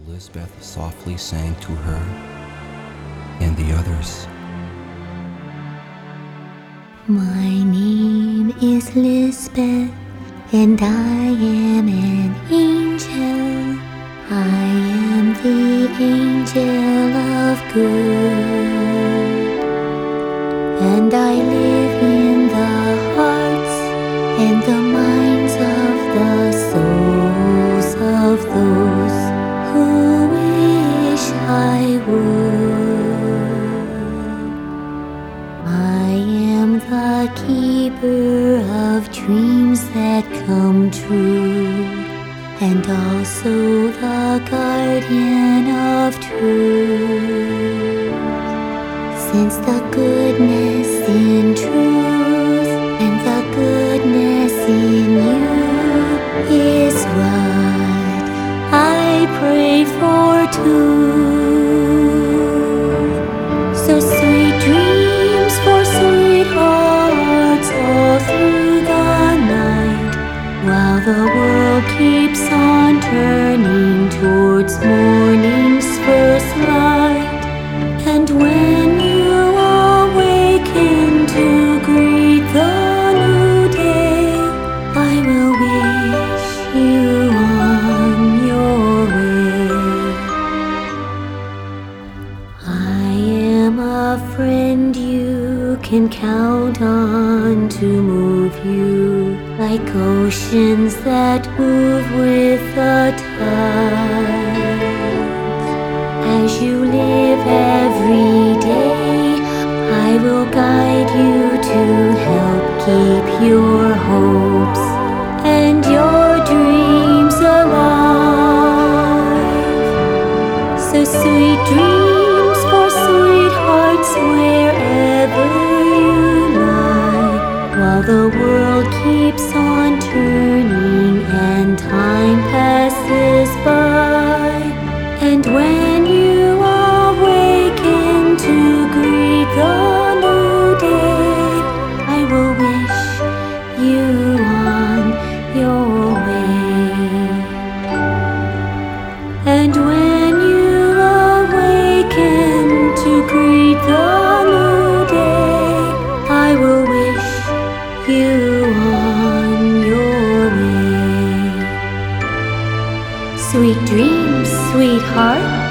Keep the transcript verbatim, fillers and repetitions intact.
Lisbeth softly sang to her and the others. My name is Lisbeth, and I am an angel. I am the angel of good, and I live in the hearts and the minds of the souls of those who wish I would. I am the keeper of dreams that come true, and also the guardian of truth. Since the goodness in truth and the goodness in you is what I pray for too. So sweet dreams for sweethearts all through the night, while the world keeps on turning towards morning's first light. And when you awaken to greet the new day, I will wish you on your way. I am a friend you can count on to move you, like oceans that move with the tide. As you live every day, I will guide you to help keep your hopes and your dreams alive. So sweet dreams for sweethearts wherever you lie, while the world keeps on turning and time passes by. And when you awaken to greet the new day, I will wish you on your way. And when you awaken to greet the new day, I will wish you on your way. Sweet dreams, sweetheart.